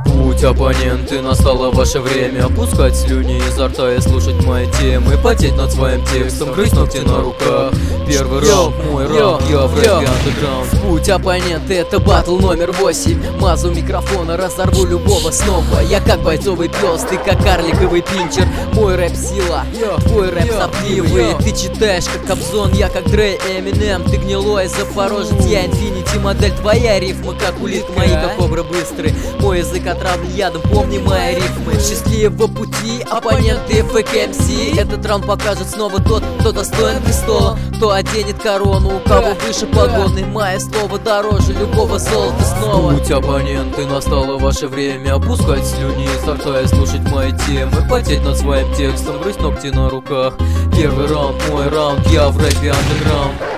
Путь оппоненты, настало ваше время опускать слюни изо рта и слушать мои темы, потеть над своим текстом, грызть ногти на руках. Первый раунд, мой раунд, я в рэпе андеграунд. Путь оппоненты, это батл номер 8. Мазу микрофона, разорву любого снова. Я как бойцовый пес, ты как карликовый пинчер. Мой рэп сила, твой рэп сопливый. Ты читаешь как Кобзон, я как Дрей Эминем. Ты гнилой запорожец, я инфинити модель. Твоя рифма как улитка, мои как кобры быстрые. Мой язык отравлен ядом, помни мои рифмы. Счастливого пути, оппоненты ФКМС. Этот раунд покажет снова тот, кто достоин престола, кто оденет корону, у кого выше погоны. Мое слово дороже любого золота снова. Путь оппоненты, настало ваше время опускать слюни изо рта и слушать мои темы, потеть над своим текстом, грызть ногти на руках. Первый раунд, мой раунд, я в рэпе андеграунд.